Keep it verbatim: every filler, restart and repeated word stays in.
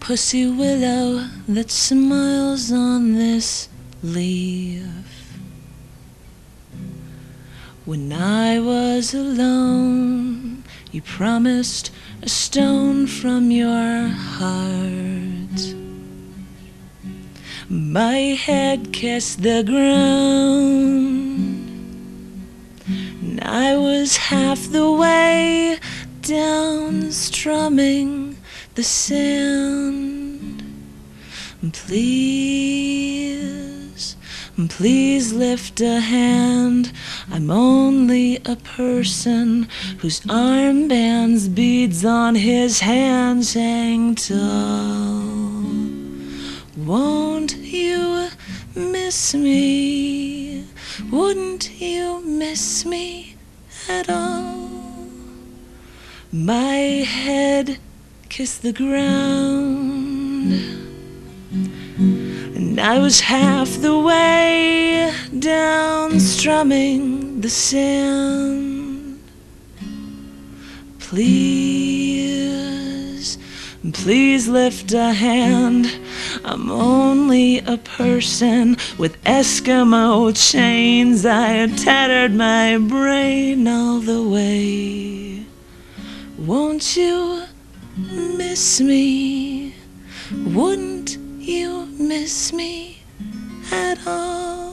pussy willow that smiles on this leaf. When I was alone, you promised a stone from your heart. My head kissed the ground, and I was half the way down, strumming the sand. Please, please lift a hand. I'm only a person whose armbands, beads on his hands hang tall. Won't you miss me? Wouldn't you miss me at all? My head kissed the ground, and I was half the way down, strumming the sand. Please, please lift a hand. I'm only a person with Eskimo chains. I tattered my brain all the way. Won't you miss me? Wouldn't you miss me at all?